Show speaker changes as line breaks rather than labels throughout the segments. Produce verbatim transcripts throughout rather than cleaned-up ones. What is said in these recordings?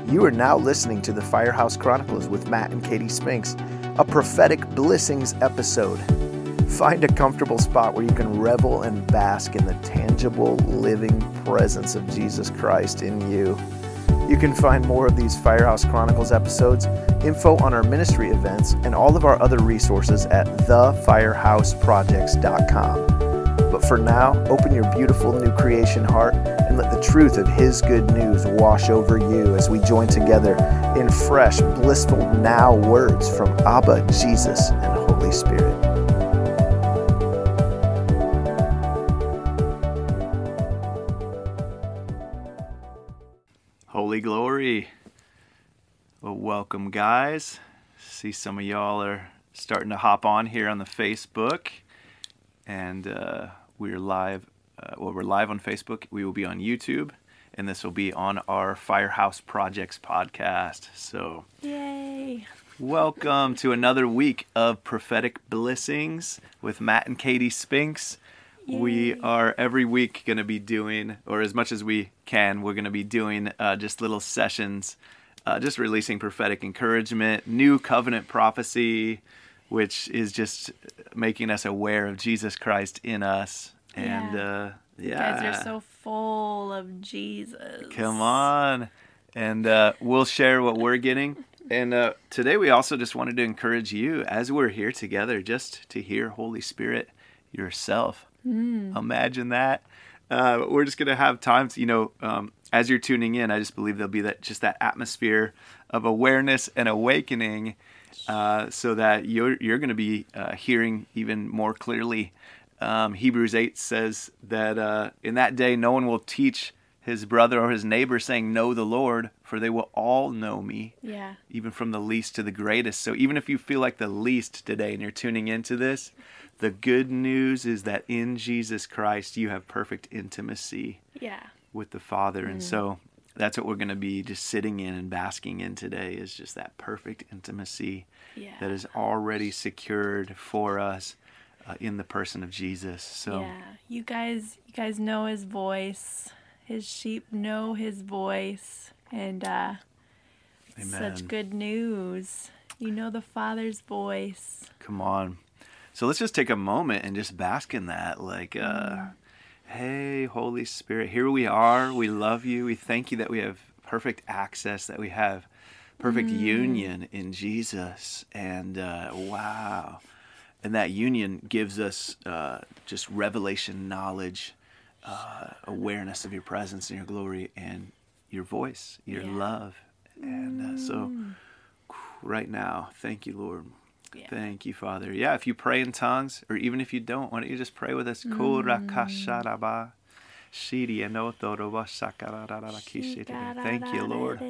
You are now listening to the Firehouse Chronicles with Matt and Katie Spinks, a prophetic blessings episode. Find a comfortable spot where you can revel and bask in the tangible, living presence of Jesus Christ in you. You can find more of these Firehouse Chronicles episodes, info on our ministry events, and all of our other resources at the firehouse projects dot com. But for now, open your beautiful new creation heart and let the truth of His good news wash over you as we join together in fresh, blissful now words from Abba, Jesus, and Holy Spirit. Holy glory. Well, welcome, guys. See some of y'all are starting to hop on here on the Facebook. And uh, we're live. Uh, well, we're live on Facebook. We will be on YouTube, and this will be on our Firehouse Projects podcast. So,
yay!
Welcome to another week of prophetic blessings with Matt and Katie Spinks. Yay. We are every week going to be doing, or as much as we can, we're going to be doing uh, just little sessions, uh, just releasing prophetic encouragement, new covenant prophecy, which is just making us aware of Jesus Christ in us. And
yeah.
uh yeah.
You guys are so full of Jesus.
Come on. And uh we'll share what we're getting. And uh today we also just wanted to encourage you as we're here together just to hear Holy Spirit yourself. Mm. Imagine that. Uh we're just gonna have times, you know, um as you're tuning in, I just believe there'll be that just that atmosphere of awareness and awakening. Uh, so that you're you're going to be uh, hearing even more clearly. Um, Hebrews eight says that uh, in that day no one will teach his brother or his neighbor saying, "Know the Lord," for they will all know me,
yeah.
even from the least to the greatest. So even if you feel like the least today and you're tuning into this, the good news is that in Jesus Christ you have perfect intimacy
yeah.
with the Father.
Mm.
And so that's what we're going to be just sitting in and basking in today, is just that perfect intimacy
yeah.
that is already secured for us uh, in the person of Jesus. So
yeah, you guys, you guys know His voice. His sheep know His voice, and uh, such good news. You know the Father's voice.
Come on. So let's just take a moment and just bask in that, like. Uh, mm. Hey, Holy Spirit, here we are. We love you. We thank you that we have perfect access, that we have perfect mm. union in Jesus. And uh, wow. And that union gives us uh, just revelation knowledge, uh, awareness of your presence and your glory and your voice, your yeah. love. And uh, so right now, thank you, Lord. Yeah. Thank you, Father. Yeah, if you pray in tongues, or even if you don't, why don't you just pray with us? Mm. Thank you, Lord.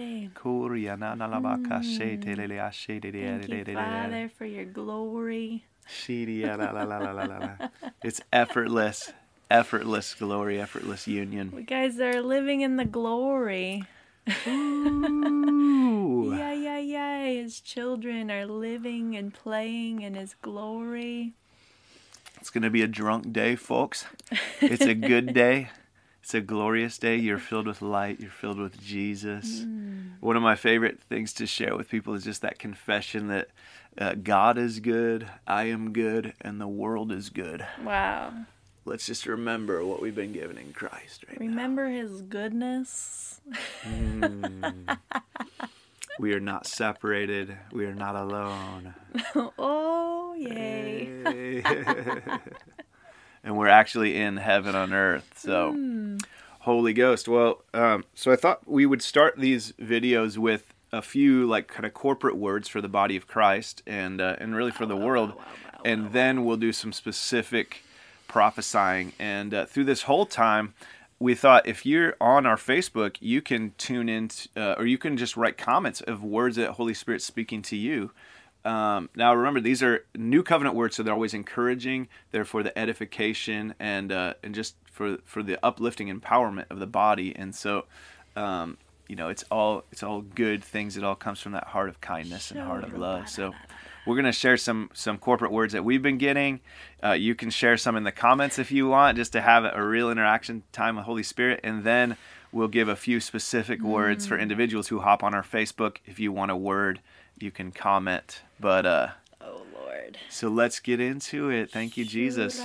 Mm. Thank you, Father, for your glory.
It's effortless, effortless glory, effortless union.
We guys are living in the glory. Yeah, yeah, yeah. His children are living and playing in His glory.
It's going to be a drunk day, folks. It's a good day. It's a glorious day. You're filled with light. You're filled with Jesus. Mm. One of my favorite things to share with people is just that confession that uh, God is good, I am good, and the world is good.
Wow.
Let's just remember what we've been given in Christ right
Remember
now.
His goodness.
Mm. We are not separated. We are not alone.
Oh, yay.
Hey. And we're actually in heaven on earth. So, mm. Holy Ghost. Well, um, so I thought we would start these videos with a few like kind of corporate words for the body of Christ and uh, and really for the world. Wow, wow, wow, and wow. Then we'll do some specific prophesying. And uh, through this whole time, we thought if you're on our Facebook, you can tune in, t- uh, or you can just write comments of words that Holy Spirit's speaking to you. Um, now, remember, these are new covenant words, so they're always encouraging. They're for the edification and uh, and just for for the uplifting empowerment of the body. And so, um, you know, it's all it's all good things. It all comes from that heart of kindness and heart of love. So we're going to share some some corporate words that we've been getting. Uh, you can share some in the comments if you want, just to have a real interaction time with Holy Spirit. And then we'll give a few specific words mm. for individuals who hop on our Facebook. If you want a word, you can comment. But uh,
oh Lord.
So let's get into it. Thank you, Jesus.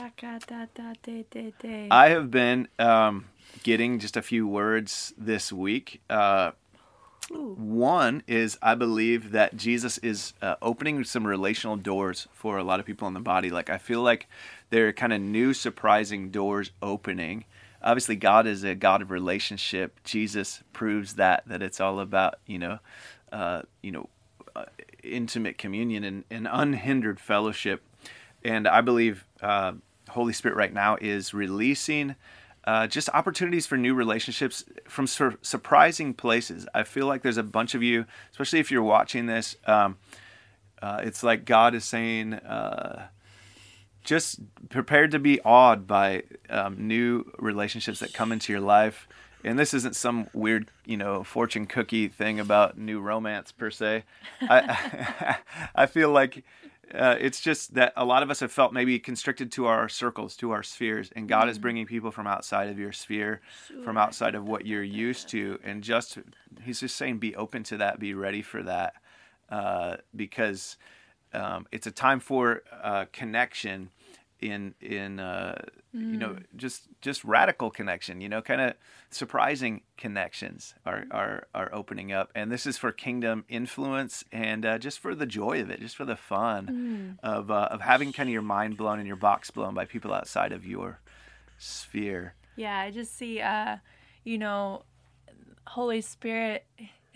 I have been um, getting just a few words this week. Uh, one is I believe that Jesus is uh, opening some relational doors for a lot of people in the body. Like I feel like there are kind of new, surprising doors opening. Obviously, God is a God of relationship. Jesus proves that that it's all about you know, uh, you know, uh, intimate communion and, and unhindered fellowship. And I believe uh, Holy Spirit right now is releasing uh, just opportunities for new relationships from sur- surprising places. I feel like there's a bunch of you, especially if you're watching this. Um, uh, it's like God is saying. Uh, Just prepared to be awed by um, new relationships that come into your life. And this isn't some weird, you know, fortune cookie thing about new romance per se. I, I feel like uh, it's just that a lot of us have felt maybe constricted to our circles, to our spheres. And God mm. is bringing people from outside of your sphere, sure. from outside of what you're used to. And just, he's just saying, be open to that, be ready for that. Uh, because um, it's a time for uh, connection in, in uh, mm. you know, just just radical connection, you know, kind of surprising connections are, are, are opening up. And this is for kingdom influence and uh, just for the joy of it, just for the fun mm. of uh, of having kind of your mind blown and your box blown by people outside of your sphere.
Yeah, I just see, uh, you know, Holy Spirit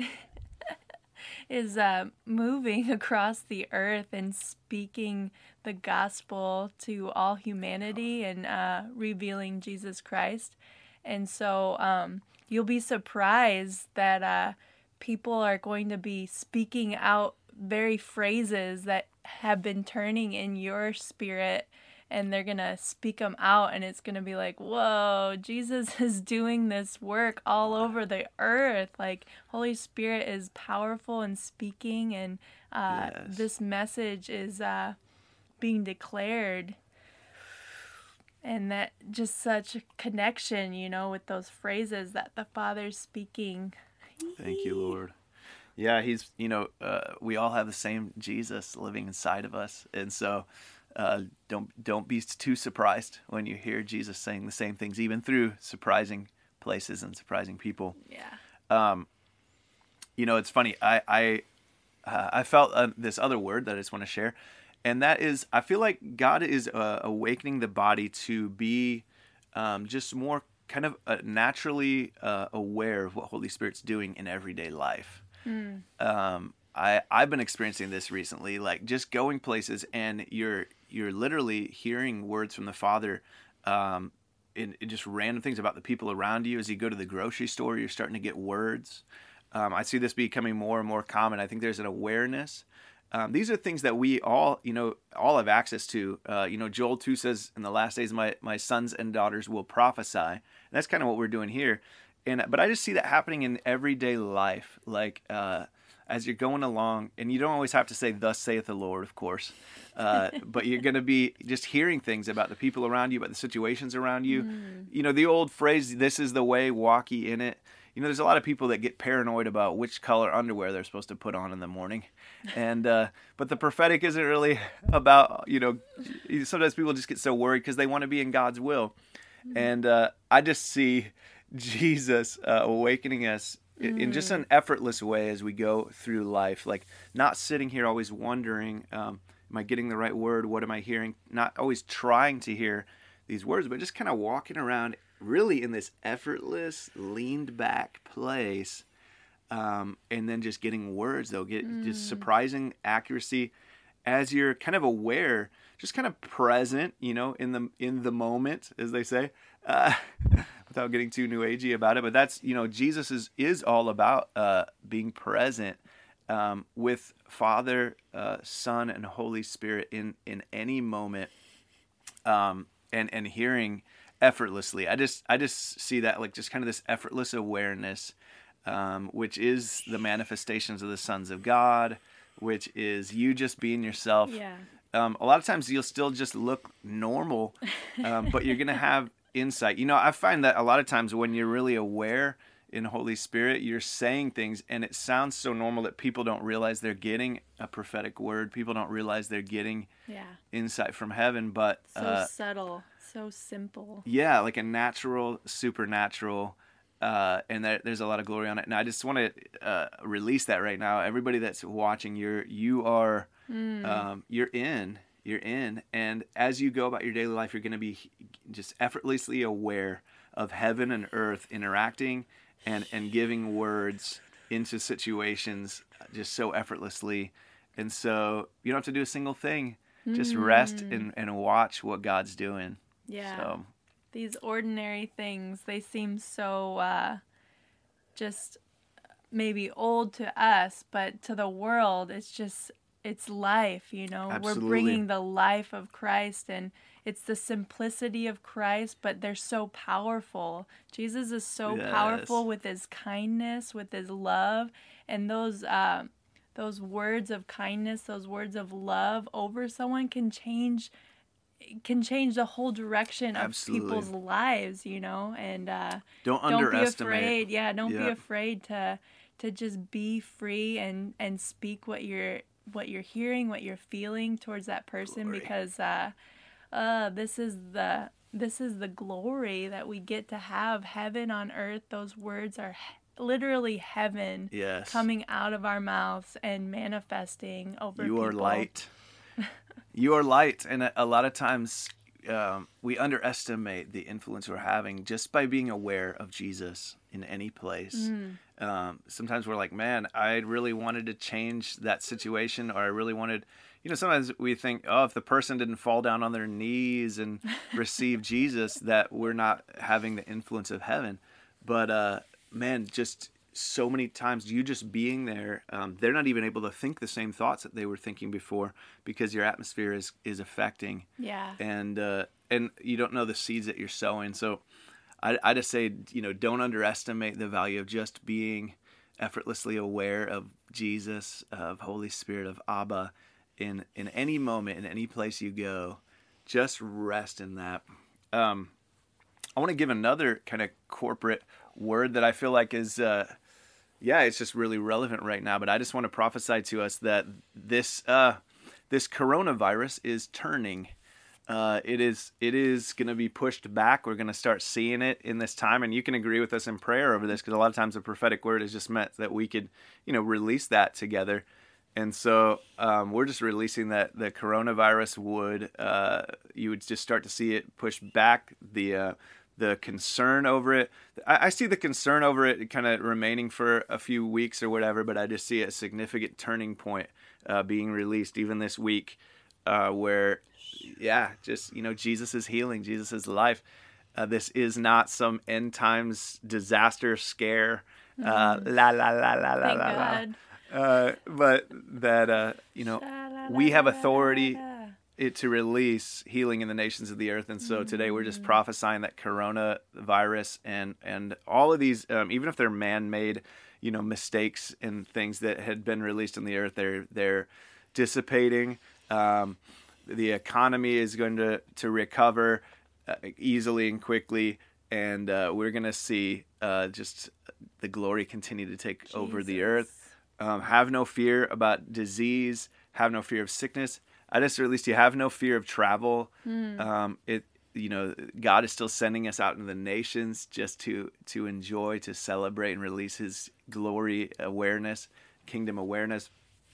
is uh, moving across the earth and speaking the gospel to all humanity and uh, revealing Jesus Christ. And so um, you'll be surprised that uh, people are going to be speaking out very phrases that have been turning in your spirit, and they're going to speak them out, and it's going to be like, whoa, Jesus is doing this work all over the earth. Like, Holy Spirit is powerful and speaking, and uh, yes. this message is uh, being declared. And that just such a connection, you know, with those phrases that the Father's speaking.
Thank you, Lord. Yeah, he's, you know, uh, we all have the same Jesus living inside of us. And so uh, don't don't be too surprised when you hear Jesus saying the same things, even through surprising places and surprising people.
Yeah.
Um, you know, it's funny. I I, uh, I felt uh, this other word that I just want to share. And that is, I feel like God is uh, awakening the body to be um, just more kind of uh, naturally uh, aware of what Holy Spirit's doing in everyday life. Mm. Um, I, I've been experiencing this recently, like just going places and you're you're literally hearing words from the Father um, in, in just random things about the people around you. As you go to the grocery store, you're starting to get words. Um, I see this becoming more and more common. I think there's an awareness. Um, these are things that we all, you know, all have access to. Uh, you know, Joel two says, in the last days, my, my sons and daughters will prophesy. And that's kind of what we're doing here. And But I just see that happening in everyday life. Like, uh, as you're going along, and you don't always have to say, thus saith the Lord, of course. Uh, but you're going to be just hearing things about the people around you, about the situations around you. Mm. You know, the old phrase, this is the way, walk ye in it. You know, there's a lot of people that get paranoid about which color underwear they're supposed to put on in the morning. And, uh, but the prophetic isn't really about, you know, sometimes people just get so worried because they want to be in God's will. Mm-hmm. And uh, I just see Jesus uh, awakening us mm-hmm. in just an effortless way as we go through life. Like not sitting here always wondering, um, am I getting the right word? What am I hearing? Not always trying to hear these words, but just kind of walking around really in this effortless, leaned back place, um, and then just getting words, though, get mm. just surprising accuracy as you're kind of aware, just kind of present, you know, in the in the moment, as they say, uh, without getting too new agey about it. But that's, you know, Jesus is is all about uh, being present um, with Father, uh, Son, and Holy Spirit in in any moment, um, and and hearing effortlessly. I just I just see that like just kind of this effortless awareness, um, which is the manifestations of the sons of God, which is you just being yourself.
Yeah.
Um, a lot of times you'll still just look normal, um, but you're going to have insight. You know, I find that a lot of times when you're really aware in Holy Spirit, you're saying things, and it sounds so normal that people don't realize they're getting a prophetic word. People don't realize they're getting
yeah.
insight from heaven, but
so
uh,
subtle, so simple.
Yeah, like a natural, supernatural, uh, and there, there's a lot of glory on it. And I just want to uh, release that right now. Everybody that's watching, you're you are mm. um, you're in, you're in, and as you go about your daily life, you're going to be just effortlessly aware of heaven and earth interacting and and giving words into situations just so effortlessly. And so you don't have to do a single thing. Just mm. rest and, and watch what God's doing.
Yeah.
So.
These ordinary things, they seem so uh, just maybe old to us, but to the world, it's just, it's life, you know?
Absolutely.
We're bringing the life of Christ, and it's the simplicity of Christ, but they're so powerful. Jesus is so yes. powerful with his kindness, with his love, and those uh, those words of kindness, those words of love over someone can change can change the whole direction of
Absolutely.
people's lives, you know, and uh,
don't,
don't
underestimate.
be afraid. Yeah, don't
yeah.
be afraid to to just be free and, and speak what you're what you're hearing, what you're feeling towards that person,
Glory.
because uh, uh, this is the this is the glory that we get to have, heaven on earth. Those words are he- literally heaven
yes.
coming out of our mouths and manifesting over
you
people.
You are light. You are light, and a, a lot of times um, we underestimate the influence we're having just by being aware of Jesus in any place. Mm. Um, sometimes we're like, man, I really wanted to change that situation, or I really wanted, you know, sometimes we think, oh, if the person didn't fall down on their knees and receive Jesus, that we're not having the influence of heaven. But uh, man, just so many times you just being there, um, they're not even able to think the same thoughts that they were thinking before, because your atmosphere is, is affecting.
Yeah.
And, uh, and you don't know the seeds that you're sowing. So I, I just say, you know, don't underestimate the value of just being effortlessly aware of Jesus, of Holy Spirit, of Abba in, in any moment, in any place you go. Just rest in that. Um, I want to give another kind of corporate word that I feel like is, uh, yeah, it's just really relevant right now. But I just want to prophesy to us that this uh, this coronavirus is turning. Uh, it is it is going to be pushed back. We're going to start seeing it in this time, and you can agree with us in prayer over this, because a lot of times the prophetic word is just meant that we could, you know, release that together. And so um, we're just releasing that the coronavirus would uh, you would just start to see it push back. The uh, the concern over it. I, I see the concern over it kind of remaining for a few weeks or whatever, but I just see a significant turning point uh, being released even this week uh, where, yeah, just, you know, Jesus is healing, Jesus is life. Uh, this is not some end times disaster scare. Uh, mm. La, la, la, la, la,
Thank
la,
God.
la. Uh, but that, uh, you know, we have authority it to release healing in the nations of the earth. And so today we're just prophesying that coronavirus and, and all of these, um, even if they're man-made, you know, mistakes and things that had been released in the earth, they're, they're dissipating. Um, the economy is going to, to recover uh, easily and quickly. And uh, we're going to see uh, just the glory continue to take Jesus. Over the earth. Um, have no fear about disease. Have no fear of sickness. I just released you. Have no fear of travel. Mm. Um, it, you know, God is still sending us out into the nations just to to enjoy, to celebrate, and release His glory awareness, kingdom awareness.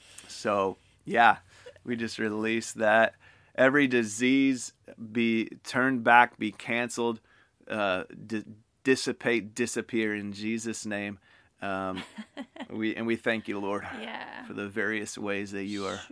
So, yeah, we just released that. Every disease be turned back, be canceled, uh, d- dissipate, disappear in Jesus' name. Um, we and we thank you, Lord,
yeah.
for the various ways that you are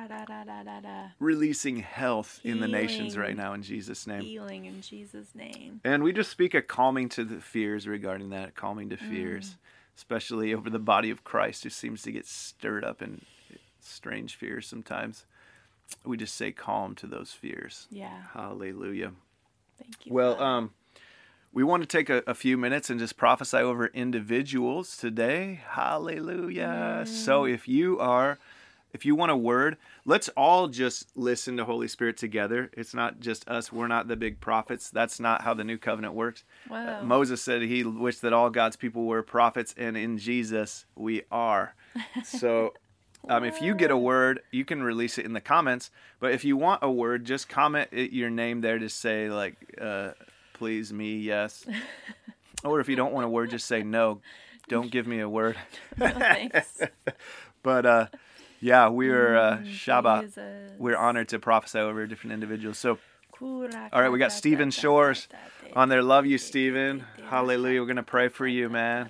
releasing health Healing. In the nations right now in Jesus' name.
Healing in Jesus' name.
And we just speak a calming to the fears regarding that, calming to fears, mm. especially over the body of Christ, who seems to get stirred up in strange fears sometimes. We just say calm to those fears.
Yeah.
Hallelujah.
Thank you.
Well,
God.
um. We want to take a, a few minutes and just prophesy over individuals today. Hallelujah. Mm. So if you are if you want a word, let's all just listen to Holy Spirit together. It's not just us. We're not the big prophets. That's not how the new covenant works.
Wow.
Uh, Moses said he wished that all God's people were prophets, and in Jesus we are. So um, if you get a word, you can release it in the comments. But if you want a word, just comment it, your name there. Just say like, uh, please me, yes. Or if you don't want a word, just say no. Don't give me a word.
No, thanks.
But uh, yeah, we are uh,
Mm,
Shabbat.
Jesus.
We're honored to prophesy over different individuals. So,
Kura
all right, we got
kata
Stephen
tata
Shores
tata
on there. Love you,
tata
Stephen.
tata
Hallelujah. We're going to pray for you, man.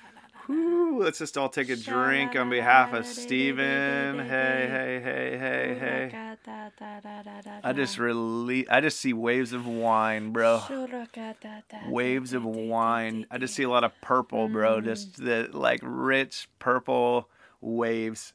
Whew, let's just all take a drink on behalf of Stephen. Hey, hey, hey, hey, hey.
kata tata tata
I just release. I just see waves of wine, bro.
Shura kata tata
Waves of
tata
wine. I
tata
just see a lot of purple, bro. Just the like rich purple waves.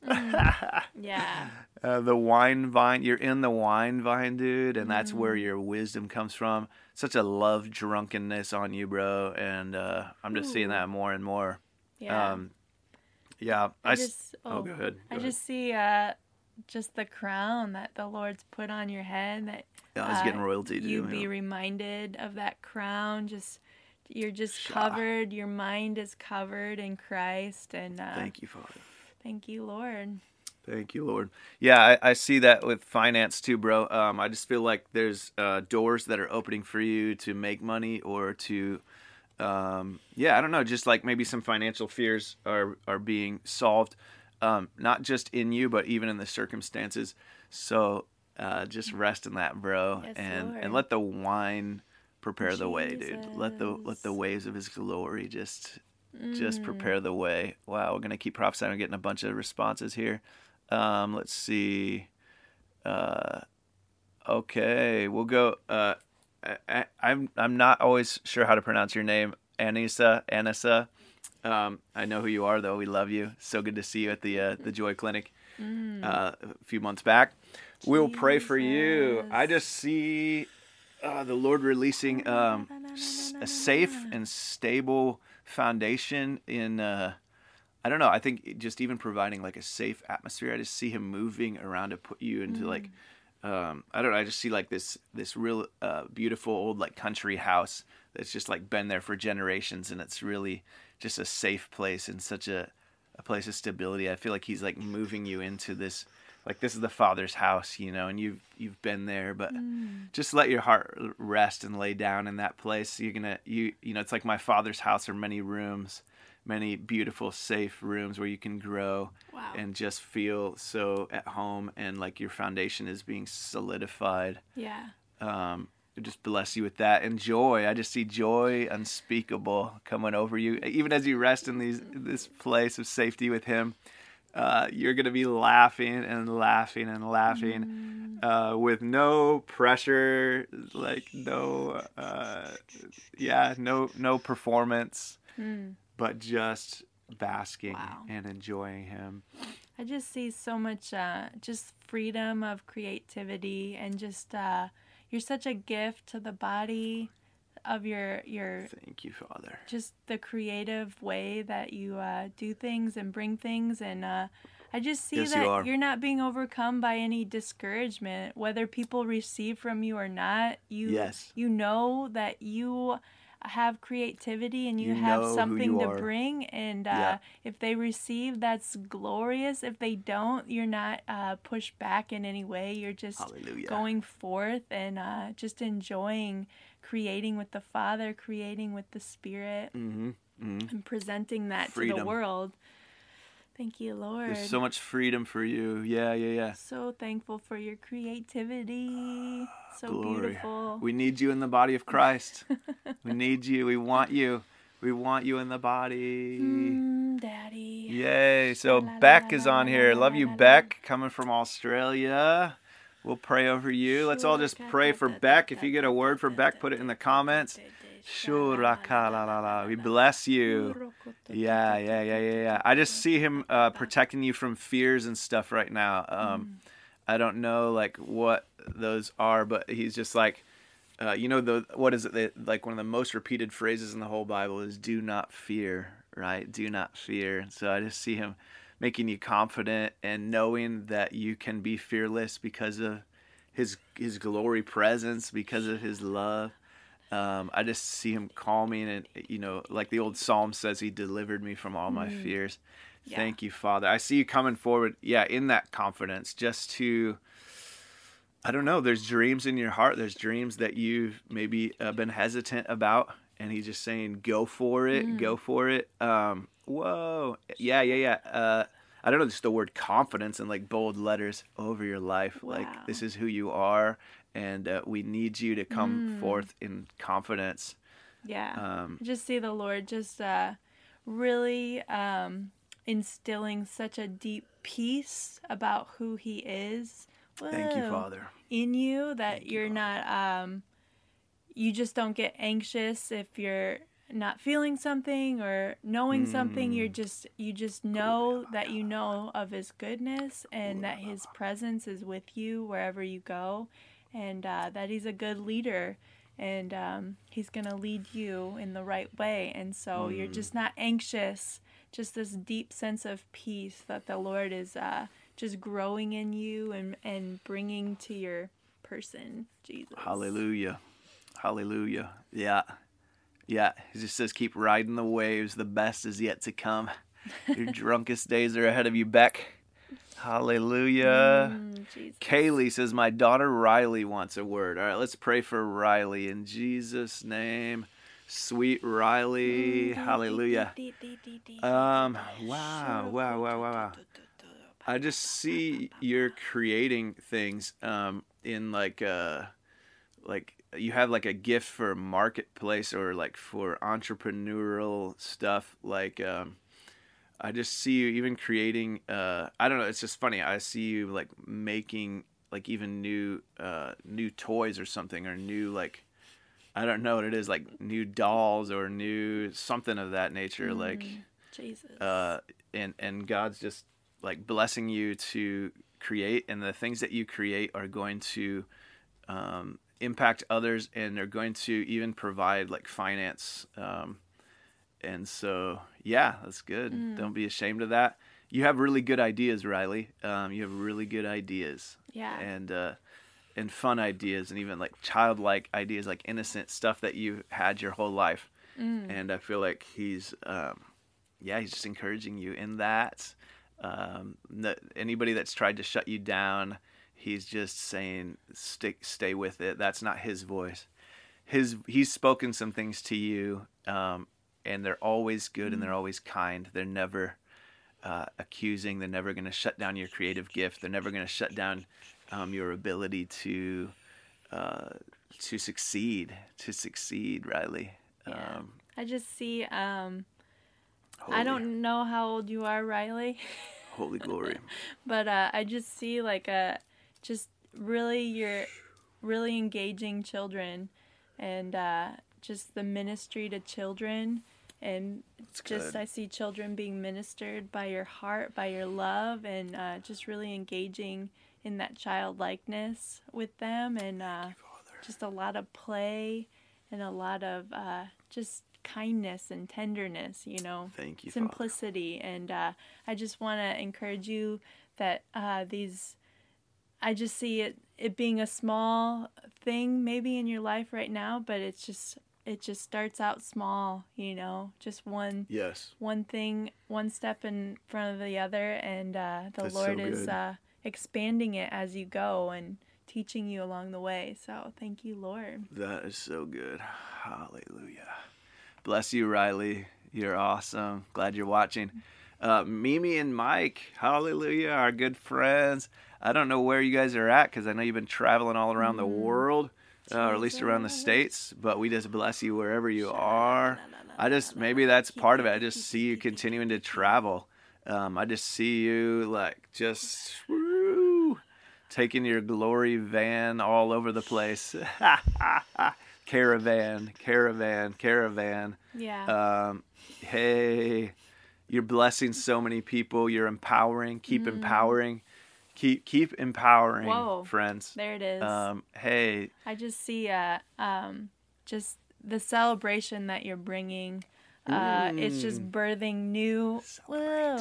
Yeah.
Uh, the wine vine, you're in the wine vine, dude, and that's where your wisdom comes from. Such a love drunkenness on you, bro, and uh, I'm just seeing
Ooh.
that more and more.
Yeah.
Um, yeah,
I
s-
just
oh, go ahead.
I
Go ahead.
just see uh just the crown that the Lord's put on your head that
Yeah, I was
uh,
getting royalty to
you
do.
be
Yeah.
reminded of that crown. Just you're just
Sha.
covered. Your mind is covered in Christ, and uh,
Thank you, Father.
thank you, Lord.
Thank you, Lord. Yeah, I, I see that with finance too, bro. Um, I just feel like there's uh, doors that are opening for you to make money or to, um, yeah, I don't know, just like maybe some financial fears are are being solved, um, not just in you, but even in the circumstances. So uh, just rest in that, bro,
Yes,
and
Lord.
and let the wine prepare the way, dude. Let the let the
Jesus.
waves of His glory just just
Mm.
prepare the way. Wow, we're gonna keep prophesying. We're getting a bunch of responses here. Um, let's see. Uh, okay, we'll go. Uh, I, I, I'm I'm not always sure how to pronounce your name, Anissa. Anissa. Um, I know who you are, though. We love you. So good to see you at the uh, the Joy Clinic uh, a few months back. We'll pray for you. I just see uh, the Lord releasing um, s- a safe and stable foundation in. Uh, I don't know. I think just even providing like a safe atmosphere. I just see Him moving around to put you into like, um, I don't know. I just see like this this real uh, beautiful old like country house that's just like been there for generations, and it's really just a safe place and such a a place of stability. I feel like He's like moving you into this, like this is the Father's house, you know, and you've you've been there, but just let your heart rest and lay down in that place. You're gonna you you know, it's like my Father's house are many rooms. Many beautiful, safe rooms where you can grow
Wow.
and just feel so at home and like your foundation is being solidified.
Yeah.
Um, just bless you with that and joy. I just see joy unspeakable coming over you, even as you rest in these this place of safety with Him. Uh, you're gonna be laughing and laughing and laughing uh, with no pressure, like no, uh, yeah, no no performance.
Mm.
But just basking
Wow.
and enjoying Him.
I just see so much uh, just freedom of creativity and just uh, you're such a gift to the body of your your
Thank you, Father.
just the creative way that you uh, do things and bring things and uh, I just see
Yes, you
that
are.
you're not being overcome by any discouragement whether people receive from you or not. You
Yes.
you know that you have creativity and you,
You
have
know who
something
you
to
are.
bring and uh,
Yeah.
if they receive that's glorious. If they don't, you're not uh, pushed back in any way. You're just
Hallelujah.
going forth and uh, just enjoying creating with the Father, creating with the Spirit,
Mm-hmm. Mm-hmm.
and presenting that to the
Freedom.
world. Thank you, Lord.
There's so much freedom for you. Yeah, yeah, yeah.
So thankful for your creativity. So
Glory.
beautiful.
We need you in the body of Christ. We need you. We want you. We want you in the body.
Mm, Daddy.
Yay. So
La, la,
Beck
la,
is
la,
on
la,
here.
la,
Love
la,
you,
la, la.
Beck, coming from Australia. We'll pray over you. Let's all just pray for Beck. If you get a word for Beck, put it in the comments. Shuraka la la la. We bless you. Yeah, yeah, yeah, yeah, yeah. I just see Him uh, protecting you from fears and stuff right now. Um, I don't know like what those are, but He's just like, uh, you know, the what is it? The, like one of the most repeated phrases in the whole Bible is "Do not fear." Right? Do not fear. And so I just see Him making you confident and knowing that you can be fearless because of his his glory presence, because of his love. Um, I just see him calming, and you know, like the old psalm says, he delivered me from all my fears. Yeah. Thank you, Father. I see you coming forward, yeah, in that confidence, just to, I don't know, there's dreams in your heart. There's dreams that you've maybe uh, been hesitant about, and he's just saying, go for it, mm. go for it. Um, whoa. Yeah, yeah, yeah. Uh, I don't know, just the word confidence in like bold letters over your life. Wow. Like, this is who you are, and uh, we need you to come mm. forth in confidence.
Yeah. Um, I just see the Lord just uh, really um, instilling such a deep peace about who he is. Whoa,
thank you, Father.
In you, that thank you're you, not, um, you just don't get anxious if you're not feeling something or knowing mm. something. You're just, you just know that you know of his goodness and that his presence is with you wherever you go, and uh, that he's a good leader, and um, he's going to lead you in the right way. And so mm. you're just not anxious, just this deep sense of peace that the Lord is uh, just growing in you and, and bringing to your person, Jesus.
Hallelujah. Hallelujah. Yeah. Yeah. He just says, keep riding the waves. The best is yet to come. Your drunkest days are ahead of you, Beck. Hallelujah. Mm, Kaylee says, my daughter Riley wants a word. All right, let's pray for Riley in Jesus' name. Sweet Riley. Hallelujah. Um, wow, wow, wow, wow, wow. I just see you're creating things um, in like, uh, like you have like a gift for marketplace or like for entrepreneurial stuff. Like, um, I just see you even creating, uh, I don't know, it's just funny. I see you like making like even new, uh, new toys or something, or new, like, I don't know what it is, like new dolls or new something of that nature. Mm, like,
Jesus.
Uh, and, and God's just like blessing you to create, and the things that you create are going to, um, impact others, and they're going to even provide like finance, um, and so, yeah, that's good. Mm. Don't be ashamed of that. You have really good ideas, Riley. Um, you have really good ideas.
Yeah.
And uh, and fun ideas, and even like childlike ideas, like innocent stuff that you had your whole life. Mm. And I feel like he's, um, yeah, he's just encouraging you in that. Um, no, anybody that's tried to shut you down, he's just saying, stay, stay with it. That's not his voice. His He's spoken some things to you, um, and they're always good, mm. and they're always kind. They're never uh, accusing. They're never going to shut down your creative gift. They're never going to shut down um, your ability to uh, to succeed. To succeed, Riley.
Yeah. Um, I just see. Um, I don't know how old you are, Riley.
Holy glory.
But uh, I just see like a just really you're really engaging children, and uh, just the ministry to children. And it's just, I see children being ministered by your heart, by your love, and uh, just really engaging in that childlikeness with them, and uh, just a lot of play and a lot of uh, just kindness and tenderness, you know,
Thank you,
simplicity. Father. And uh, I just want to encourage you that uh, these, I just see it, it being a small thing maybe in your life right now, but it's just, it just starts out small, you know, just one,
yes,
one thing, one step in front of the other. And uh, the
That's
Lord
so
is uh, expanding it as you go and teaching you along the way. So thank you, Lord.
That is so good. Hallelujah. Bless you, Riley. You're awesome. Glad you're watching. Uh, Mimi and Mike, hallelujah, our good friends. I don't know where you guys are at, because I know you've been traveling all around mm. the world. Uh, or at least around the States, but we just bless you wherever you are. I just, maybe that's part of it. I just see you continuing to travel. Um, I just see you like just woo, taking your glory van all over the place. Caravan, caravan, caravan.
Yeah.
Um, hey, you're blessing so many people. You're empowering. Keep mm. empowering. Keep keep empowering,
Whoa,
friends.
There it is.
Um, hey.
I just see uh, um, just the celebration that you're bringing. Uh, mm. It's just birthing new. Whoa,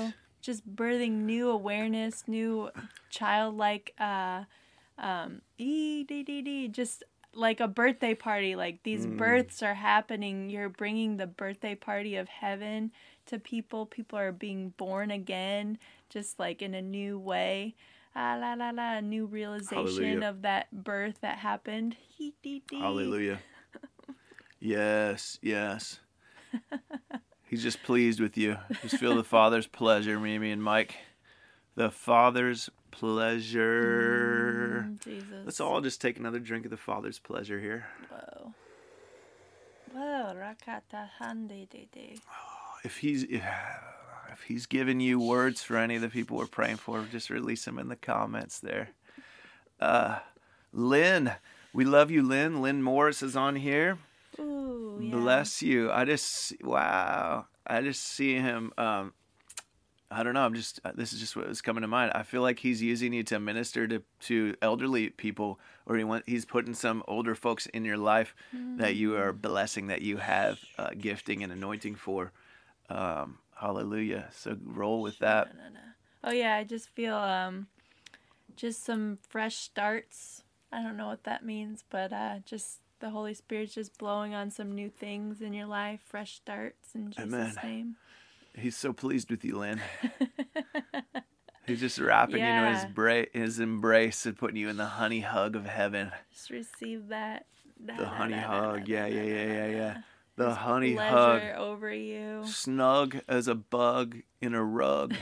just birthing new awareness, new childlike, uh, um, ee, dee, dee, dee, just like a birthday party. Like these mm. births are happening. You're bringing the birthday party of heaven to people. People are being born again, just like in a new way. Ah, la, la, la, a new realization
Hallelujah.
of that birth that happened. Hee, dee, dee.
Hallelujah. Yes, yes. He's just pleased with you. Just feel the Father's pleasure, Mimi and Mike. The Father's pleasure.
Mm, Jesus.
Let's all just take another drink of the Father's pleasure here.
Whoa. Whoa, rakata hande de de.
If he's if, if he's given you words for any of the people we're praying for, just release them in the comments there. Uh, Lynn, we love you, Lynn. Lynn Morris is on here.
Ooh, yeah.
Bless you. I just, wow. I just see him. Um, I don't know. I'm just, this is just what was coming to mind. I feel like he's using you to minister to, to elderly people, or he want, he's putting some older folks in your life mm-hmm. that you are blessing, that you have uh, gifting and anointing for. Um, hallelujah. So roll with that.
No, no, no. Oh yeah. I just feel, um, just some fresh starts. I don't know what that means, but, uh, just, the Holy Spirit's just blowing on some new things in your life, fresh starts in Jesus' Amen. Name.
He's so pleased with you, Lynn. He's just wrapping
yeah.
you in his, bra- his embrace and putting you in the honey hug of heaven.
Just receive that. Da,
the
da,
honey
da,
hug,
da,
yeah,
da,
yeah, yeah, yeah, yeah. The
his
honey hug.
over you.
Snug as a bug in a rug.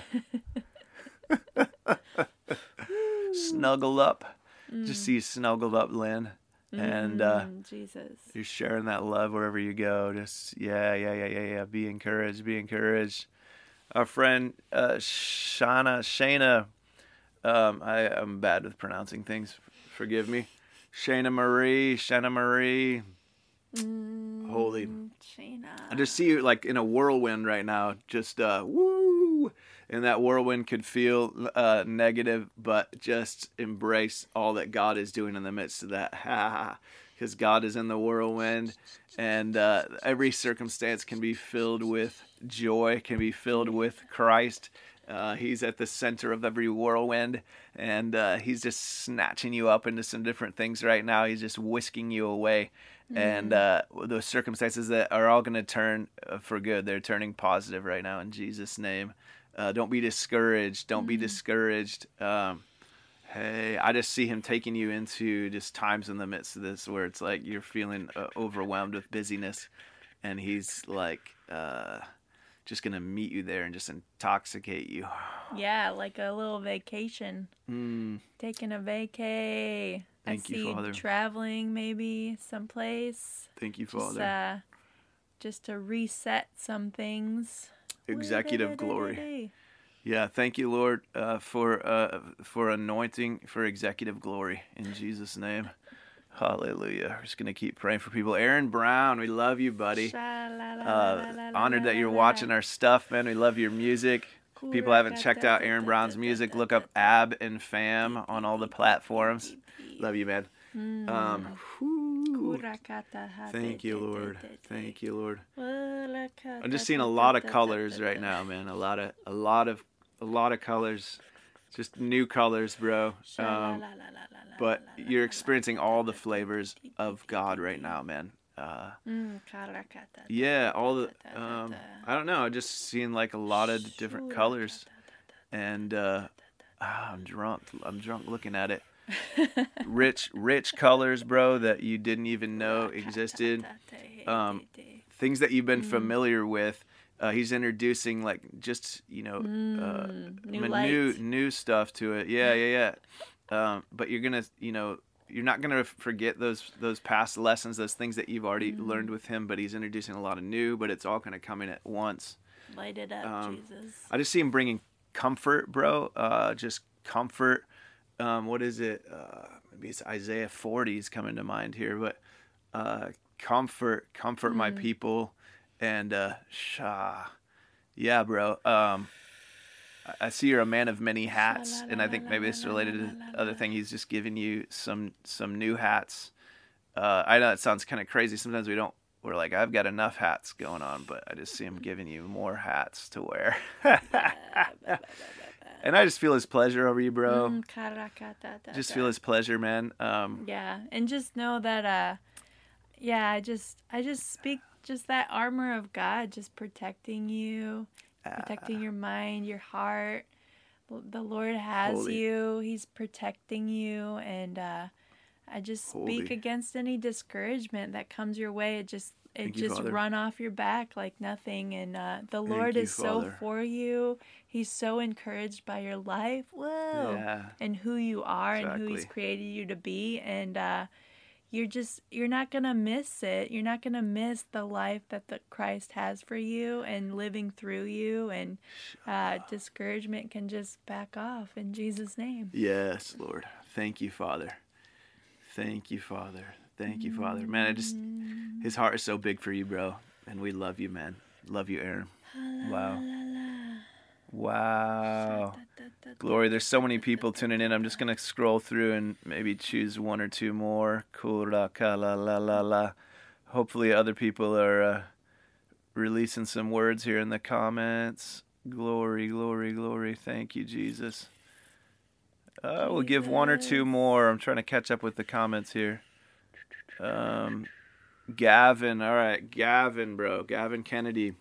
Snuggle up. Mm. Just see you snuggled up, Lynn. And uh,
mm, Jesus.
You're sharing that love wherever you go. Just, yeah, yeah, yeah, yeah, yeah. Be encouraged, be encouraged. Our friend uh, Shana, Shana, um, I, I'm bad with pronouncing things. Forgive me. Shana Marie, Shana Marie.
Mm,
Holy.
Shana.
I just see you like in a whirlwind right now. Just, uh, woo. And that whirlwind could feel uh, negative, but just embrace all that God is doing in the midst of that. Because God is in the whirlwind, and uh, every circumstance can be filled with joy, can be filled with Christ. Uh, he's at the center of every whirlwind, and uh, he's just snatching you up into some different things right now. He's just whisking you away. Mm. And uh, those circumstances that are all going to turn for good, they're turning positive right now in Jesus' name. Uh, don't be discouraged. Don't mm-hmm. be discouraged. Um, hey, I just see him taking you into just times in the midst of this where it's like you're feeling uh, overwhelmed with busyness, and he's like uh, just going to meet you there and just intoxicate you.
Yeah, like a little vacation.
Mm.
Taking a vacay.
Thank
I
you,
see
Father.
Traveling maybe someplace.
Thank you,
just,
Father.
Uh, just to reset some things.
Executive glory. Yeah, thank you, Lord, uh, for uh, for anointing for executive glory in Jesus' name. Hallelujah. We're just going to keep praying for people. Aaron Brown, we love you, buddy. Uh, honored that you're watching our stuff, man. We love your music. If people haven't checked out Aaron Brown's music, look up Ab and Fam on all the platforms. Love you, man. Um, Thank you, Lord. Thank you, Lord. I'm just seeing a lot of colors right now, man. A lot of, a lot of, a lot of colors. Just new colors, bro. Um, but you're experiencing all the flavors of God right now, man. Uh, yeah, all the, um, I don't know. I'm just seeing like a lot of different colors. And uh, ah, I'm drunk. I'm drunk looking at it. rich rich colors, bro, that you didn't even know existed. Um, things that you've been familiar with. Uh, he's introducing like just you know uh,
new,
new new stuff to it. Yeah, yeah, yeah. Um, but you're gonna you know you're not gonna forget those those past lessons, those things that you've already mm. learned with him. But he's introducing a lot of new. But it's all gonna come in at once.
Light it up, um, Jesus.
I just see him bringing comfort, bro. Uh, just comfort. Um, what is it? Uh, maybe it's Isaiah forty is coming to mind here, but uh, comfort, comfort mm. my people, and uh, shah, yeah, bro. Um, I see you're a man of many hats, and I think maybe it's related to the other thing. He's just giving you some some new hats. Uh, I know it sounds kind of crazy. Sometimes we don't. We're like, I've got enough hats going on, but I just see him giving you more hats to wear. And I just feel his pleasure over you, bro.
Mm, karakatata.
Just feel his pleasure, man. Um,
yeah, and just know that, uh, yeah, I just, I just speak just that armor of God, just protecting you, protecting uh, your mind, your heart. The Lord has holy. you. He's protecting you, and uh, I just speak holy. against any discouragement that comes your way. It just, it Thank just you, run off your back like nothing. And uh, the Thank Lord you, is Father. so for you. He's so encouraged by your life. Whoa. Yeah. And who you are exactly. and who He's created you to be. And uh, you're just, you're not going to miss it. You're not going to miss the life that the Christ has for you and living through you. And uh, discouragement can just back off in Jesus' name.
Yes, Lord. Thank you, Father. Thank you, Father. Thank you, Father. Man, I just, his heart is so big for you, bro. And we love you, man. Love you, Aaron. Wow. Wow. Glory, there's so many people tuning in. I'm just going to scroll through and maybe choose one or two more. Hopefully other people are uh, releasing some words here in the comments. Glory, glory, glory. Thank you, Jesus. Uh, we'll give one or two more. I'm trying to catch up with the comments here. Um, Gavin. All right. Gavin, bro. Gavin Kennedy.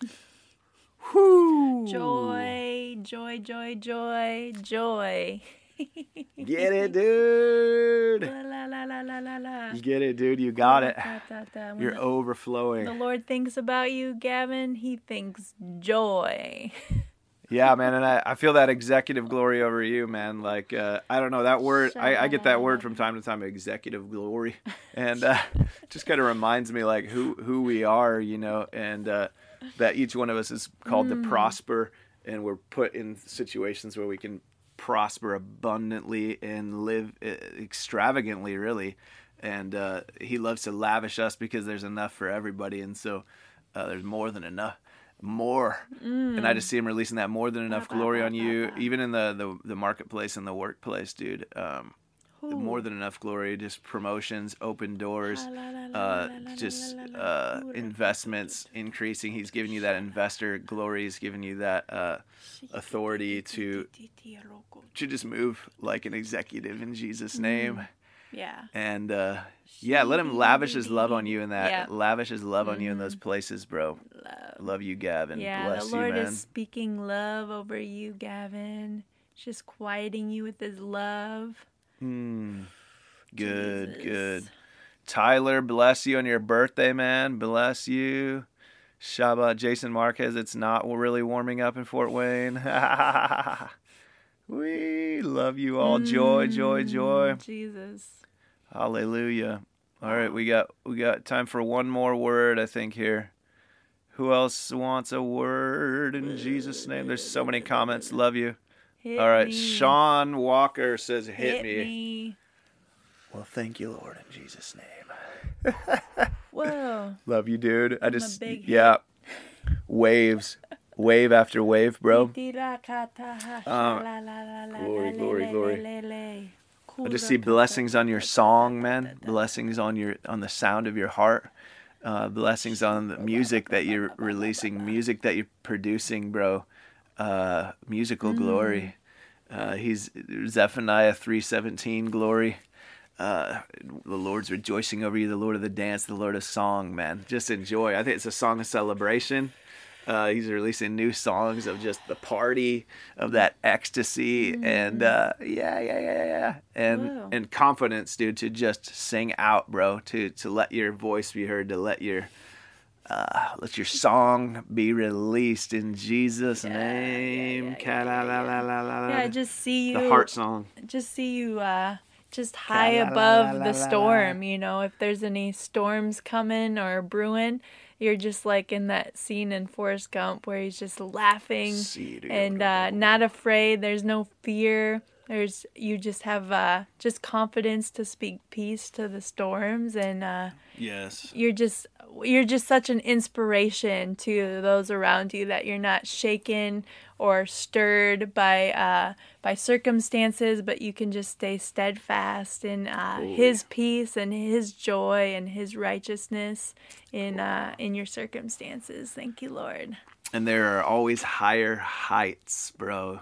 Whoo! Joy, joy, joy, joy, joy.
Get it, dude.
La, la, la, la, la, la, la.
You get it, dude. You got it.
Da, da, da.
You're
the,
overflowing.
The Lord thinks about you, Gavin. He thinks joy.
Yeah, man, and I, I feel that executive glory over you, man. Like, uh, I don't know, that word, I, I get that word from time to time, executive glory. And uh, it just kind of reminds me, like, who, who we are, you know, and uh, that each one of us is called mm. to prosper, and we're put in situations where we can prosper abundantly and live extravagantly, really. And uh, He loves to lavish us because there's enough for everybody, and so uh, there's more than enough. More mm. and I just see Him releasing that more than enough glory on you, even in the the, the marketplace and the workplace, dude. Um, more than enough glory, just promotions, open doors, uh, just uh, investments increasing. He's giving you that investor glory. He's giving you that uh, authority to to just move like an executive in Jesus' name.
Yeah.
And uh, yeah, let Him lavish His love on you in that. Yeah. Lavish His love mm-hmm. on you in those places, bro. Love, love you, Gavin.
Yeah,
Bless
the Lord
you, man.
is speaking love over you, Gavin. Just quieting you with His love.
Mm. Good, Jesus. Good. Tyler, bless you on your birthday, man. Bless you. Shabbat, Jason Marquez. It's not really warming up in Fort Wayne. We love you all. Joy, joy, joy.
Jesus.
Hallelujah. All right, we got we got time for one more word, I think, here. Who else wants a word in Jesus' name? There's so many comments. Love you.
Hit
all right,
me.
Sean Walker says, hit,
hit
me.
me.
Well, thank you, Lord, in Jesus' name.
Whoa.
Love you, dude. I
I'm
just,
a big
yeah. Waves. Wave after wave, bro. Um, glory, glory, glory. I just see blessings on your song, man. Blessings on your on the sound of your heart. Uh, blessings on the music that you're releasing, music that you're producing, bro. Uh, musical mm. glory. Uh, he's Zephaniah three seventeen glory. Uh, the Lord's rejoicing over you, the Lord of the dance, the Lord of song, man. Just enjoy. I think it's a song of celebration. Uh, he's releasing new songs of just the party, of that ecstasy, mm. and uh, yeah, yeah, yeah, yeah, and Whoa. and confidence, dude, to just sing out, bro, to to let your voice be heard, to let your uh, let your song be released in Jesus' yeah, name. Yeah, yeah, yeah, yeah.
yeah, I just see you.
The heart song.
Just see you. Uh, just high above the storm, you know. If there's any storms coming or brewing, you're just like in that scene in Forrest Gump where he's just laughing and uh, not afraid. There's no fear. There's you just have uh, just confidence to speak peace to the storms, and uh,
yes,
you're just you're just such an inspiration to those around you that you're not shaken or stirred by uh, by circumstances, but you can just stay steadfast in uh, His peace and His joy and His righteousness in uh, in your circumstances. Thank you, Lord.
And there are always higher heights, bro,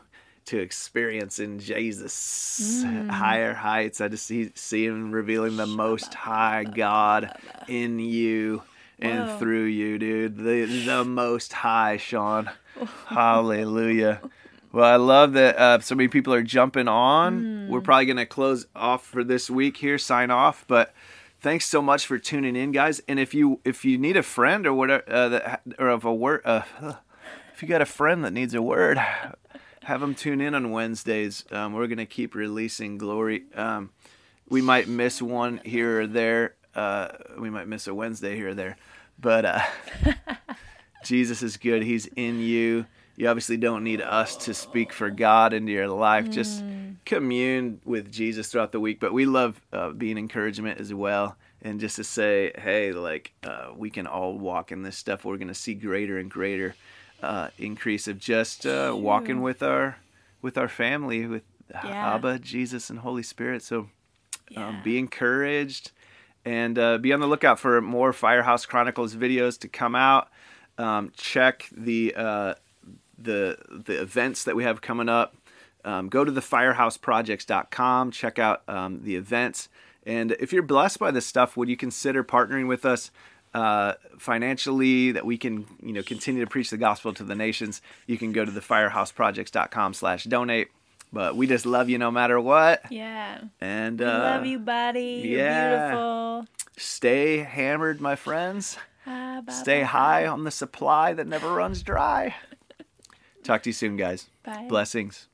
to experience in Jesus.
Mm.
Higher heights. I just see, see him revealing the most high God in you and
Whoa.
through you, dude. The, the most high, Sean. Hallelujah. Well, I love that uh, so many people are jumping on. Mm. We're probably going to close off for this week here, sign off. But thanks so much for tuning in, guys. And if you if you need a friend or whatever, uh, that, or of a word, uh, if you got a friend that needs a word, have them tune in on Wednesdays. Um, we're going to keep releasing glory. Um, we might miss one here or there. Uh, we might miss a Wednesday here or there. But uh, Jesus is good. He's in you. You obviously don't need us to speak for God into your life. Mm. Just commune with Jesus throughout the week. But we love uh, being encouragement as well. And just to say, hey, like uh, we can all walk in this stuff. We're going to see greater and greater uh, increase of just uh, walking with our with our family, with yeah. Abba, Jesus, and Holy Spirit. So yeah. um, be encouraged and uh, be on the lookout for more Firehouse Chronicles videos to come out. Um, check the... Uh, the the events that we have coming up. Um, go to the firehouse projects dot com, check out um, the events. And if you're blessed by this stuff, would you consider partnering with us uh, financially, that we can, you know, continue to preach the gospel to the nations? You can go to the firehouse projects dot com slash donate. But we just love you no matter what.
Yeah.
And
we
uh,
love you, buddy. You're
yeah.
beautiful.
Stay hammered, my friends.
Ah, bye,
Stay
bye,
high
bye.
on the supply that never runs dry. Talk to you soon, guys.
Bye.
Blessings.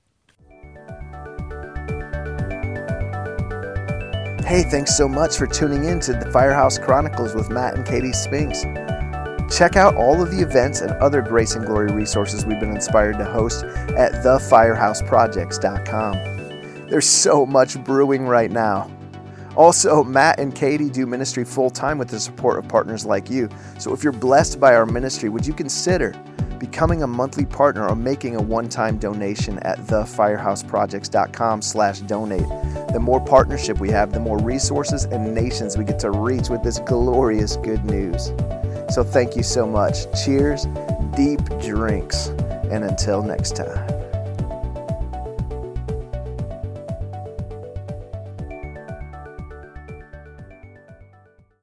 Hey, thanks so much for tuning in to the Firehouse Chronicles with Matt and Katie Spinks. Check out all of the events and other Grace and Glory resources we've been inspired to host at the firehouse projects dot com. There's so much brewing right now. Also, Matt and Katie do ministry full-time with the support of partners like you. So if you're blessed by our ministry, would you consider becoming a monthly partner or making a one-time donation at the firehouse projects dot com slash donate? The more partnership we have, the more resources and nations we get to reach with this glorious good news. So thank you so much. Cheers, deep drinks, and until next time.